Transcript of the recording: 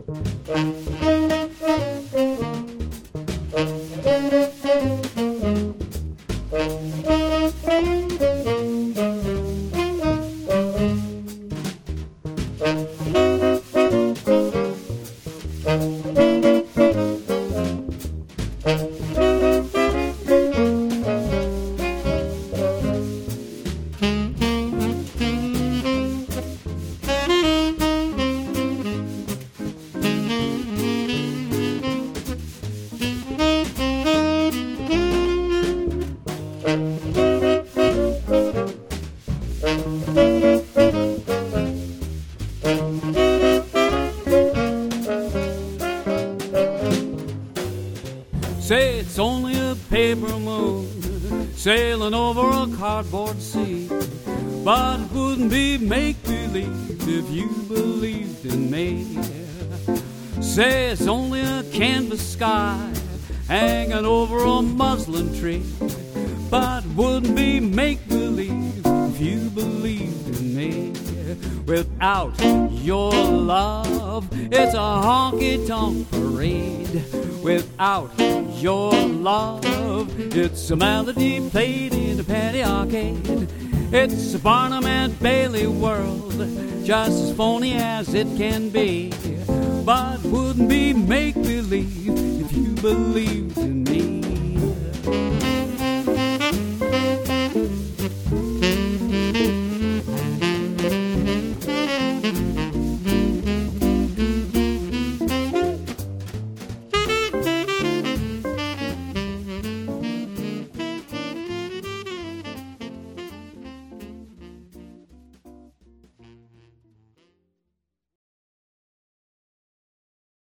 Say it's only a paper moon sailing over a cardboard sea, but it wouldn't be make-believe if you believed in me. Say it's only a canvas sky hanging over a muslin tree, but it wouldn't be make-believe if you believed in me. Without your love, it's a honky-tonk parade. Without your love, it's a melody played in a penny arcade. It's a Barnum and Bailey world, just as phony as it can be, but wouldn't be make-believe if you believed in